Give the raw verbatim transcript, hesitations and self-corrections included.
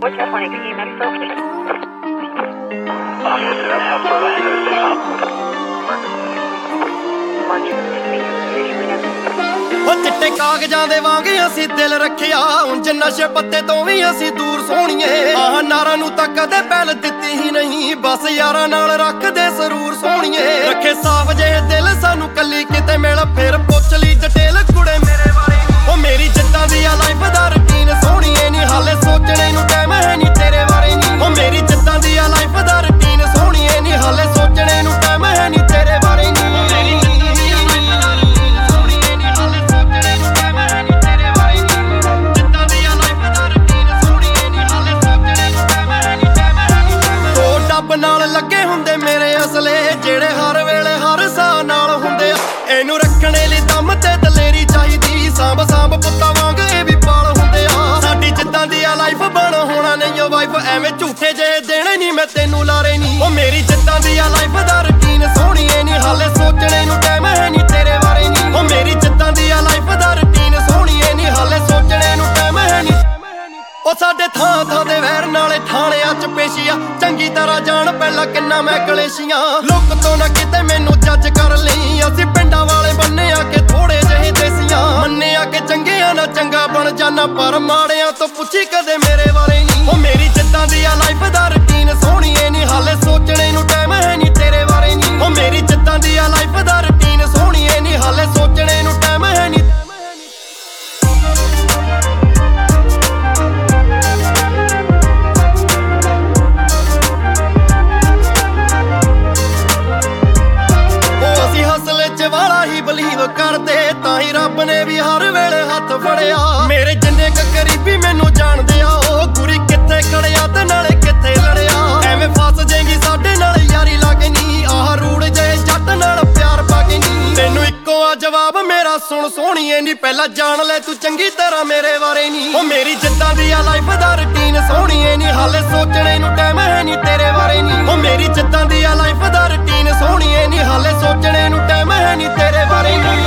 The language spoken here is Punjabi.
What's that funny? Can you make so? ਉਹ ਚਿੱਟੇ ਕਾਗਜ਼ਾਂ ਦੇ ਵਾਂਗ ਅਸੀਂ ਦਿਲ ਰੱਖਿਆ, ਉਂਝ ਨਸ਼ੇ ਪੱਤੇ ਤੋਂ ਵੀ ਅਸੀਂ ਦੂਰ ਸੋਹਣੀਏ। ਆਹ ਨਾਰਾਂ ਨੂੰ ਤਾਂ ਕਦੇ ਪਹਿਲ ਦਿੱਤੀ ਹੀ ਨਹੀਂ, ਬਸ ਯਾਰਾਂ ਨਾਲ ਰੱਖਦੇ ਸਰੂਰ ਸੋਹਣੀਏ। ਰੱਖੇ ਸਾਫ ਜੇ ਦਿਲ ਸਾਨੂੰ ਕੱਲੀ ਕਿਤੇ ਮਿਲ, ਫਿਰ ਪੁੱਛ ਲਈ ਡਿਟੇਲ ਕੁੜੇ ਮੇਰੇ ਬਾਰੇ। ਉਹ ਮੇਰੀ ਜਿੱਦਾਂ ਦੀ ਆ ਲਾਈਫ ਦਾ ਰੁਟੀਨ ਸੋਹਣੀਏ ਨੀ, ਹਾਲੇ ਸੋਚਣੇ ਨੂੰ ਟਾਈਮ ਹੈ ਨੀ ਤੇਰੇ ਬਾਰੇ ਨੀ। ਉਹ ਮੇਰੀ ਜਿੱਦਾਂ ਦੀ ਆ ਲਾਈਫ ਦਾ ਰੁਟੀਨ ਸੋਹਣੀਏ ਨੀ, ਹਾਲੇ ਸੋਚਣੇ ਨੂੰ ਟਾਈਮ ਹੈ ਨੀ ਤੇਰੇ ਬਾਰੇ ਨੀ। ਨਾਲ ਲੱਗੇ ਹੁੰਦੇ ਮੇਰੇ ਅਸਲੇ, ਜਿਹੜੇ ਹਰ ਵੇਲੇ ਹਰ ਸਾਹ ਨਾਲ ਹੁੰਦੇ ਆ। ਇਹਨੂੰ ਰੱਖਣੇ ਲਈ ਦਮ ਤੇ ਦਲੇਰੀ ਚਾਹੀਦੀ, ਸਾਂਭ ਸਾਂਭ ਪੁੱਤਾਂ ਵਾਂਗ ਇਹ ਵੀ ਪਾਲ ਹੁੰਦੇ ਆ। ਸਾਡੀ ਜਿੱਦਾਂ ਦੀ ਆ ਲਾਈਫ ਬਣ ਹੋਣਾ ਨਹੀਂ ਓ ਵਾਈਫ, ਐਵੇਂ ਝੂਠੇ ਜੇ ਦੇਣੇ ਨਹੀਂ ਮੈਂ ਤੈਨੂੰ ਲਾਰੇ ਨਹੀਂ। ਉਹ ਮੇਰੀ ਜਿੱਦਾਂ ਦੀ ਆ ਲਾਈਫ ਦਾ ਰੁਟੀਨ ਸੋਹਣੀਏ ਨੀ, ਹਾਲੇ ਸੋਚਣੇ ਨੂੰ ਟਾਈਮ ਹੈ ਨੀ ਤੇਰੇ ਬਾਰੇ ਨੀ। ਉਹ ਮੇਰੀ ਜਿੱਦਾਂ ਦੀ ਆ ਲਾਈਫ ਦਾ ਰੁਟੀਨ ਸੋਹਣੀਏ ਨੀ, ਹਾਲੇ ਸੋਚਣੇ ਨੂੰ ਟਾਈਮ ਹੈ ਨੀ। ਉਹ ਸਾਡੇ ਥਾਂ ਥਾਂ ਦੇ ਵੈਰ ਨਾਲੇ ਥਾਣਿਆਂ ਚ ਪੇਸ਼ੀਆਂ, ਚੰਗੀ ਤਰ੍ਹਾਂ ਜਾਣ ਪਹਿਲਾਂ ਕਿੰਨਾ ਮੈਂ ਕਲੇਸ਼ੀਆਂ। ਲੁੱਕ ਤੋਂ ਨਾ ਕਿਤੇ ਮੈਨੂੰ ਜੱਜ ਕਰ ਲਈ, ਅਸੀਂ ਪਿੰਡਾਂ ਵਾਲੇ ਬੰਨੇ ਆ ਕੇ ਥੋੜੇ ਜਿਹੇ ਦੇਸੀਆਂ। ਮੰਨਿਆ ਕਿ ਚੰਗਿਆਂ ਨਾਲ ਚੰਗਾ ਬਣ ਜਾਣਾ, ਪਰ ਮਾੜਿਆਂ ਤੋਂ ਪੁੱਛੀ ਕਦੇ ਮੇਰੇ ਬਾਰੇ ਨਹੀਂ। ਉਹ ਮੇਰੀ ਜਿੱਦਾਂ ਦੀ ਆ ਲਾਈਫ ਦਾ ਰੁਟੀਨ ਸੋਹਣੀਏ ਨੀ, ਹਾਲੇ ਸੋਚਣੇ ਨੂੰ ਟਾਈਮ ਹੈ ਨੀ ਤੇਰੇ ਬਾਰੇ ਨਹੀਂ। ਉਹ ਮੇਰੀ ਜਿੱਦਾਂ ਦੀ ਆ ਲਾਈਫ ਦਾ ਰੁਟੀਨ ਸੋਹਣੀਏ ਨੀ, ਹਾਲੇ ਸੋਚਣੇ ਨੂੰ ਟਾਈਮ ਹੈ ਨੀ। ਵਾਲਾ ਹੀ ਬਲੀਵ ਕਰਦੇ, ਤਾਂ ਹੀ ਰੱਬ ਨੇ ਵੀ ਹਰ ਵੇਲੇ ਹੱਥ ਫੜਿਆ। ਮੇਰੇ ਜਿੰਨੇ ਕ ਕਰੀਬੀ ਮੈਨੂੰ ਜਾਣਦੇ ਆ, ਉਹ ਗੁਰੀ ਕਿੱਥੇ ਖੜਿਆ ਤੇ ਨਾਲੇ ਕਿੱਥੇ ਲੜਿਆ। ਐਵੇਂ ਫਸ ਜਾਏਗੀ ਸਾਡੇ ਨਾਲ ਯਾਰੀ ਲਾਗੇ ਨੀ, ਆਹ ਰੂੜ ਜੇ ਜੱਟ ਨਾਲ ਪਿਆਰ ਪਾਗੇ ਨੀ। ਤੈਨੂੰ ਇੱਕੋ ਆ ਜਵਾਬ ਮੇਰਾ ਸੁਣ ਸੋਹਣੀਏ ਨੀ, ਪਹਿਲਾਂ ਜਾਣ ਲੈ ਤੂੰ ਚੰਗੀ ਤਰ੍ਹਾਂ ਮੇਰੇ ਬਾਰੇ ਨੀ। ਉਹ ਮੇਰੀ ਜਿੱਦਾਂ ਦੀ ਆ ਲਾਈਫ ਦਾ ਰੁਟੀਨ ਸੋਹਣੀਏ ਨੀ, ਹਾਲੇ ਸੋਚਣੇ ਨੂੰ ਟਾਈਮ ਹੈ ਨੀ ਤੇਰੇ ਬਾਰੇ ਨੀ। ਉਹ ਮੇਰੀ ਜਿੱਦਾਂ ਦੀ ਆ ਲਾਈਫ ਦਾ ਰੁਟੀਨ ਸੋਹਣੀਏ ਨੀ, ਹਾਲੇ ਸੋਚਣੇ ਨੂੰ ਟਾਈਮ ਹੈ ਨੀ ਤੇਰੇ ਬਾਰੇ ਨੀ।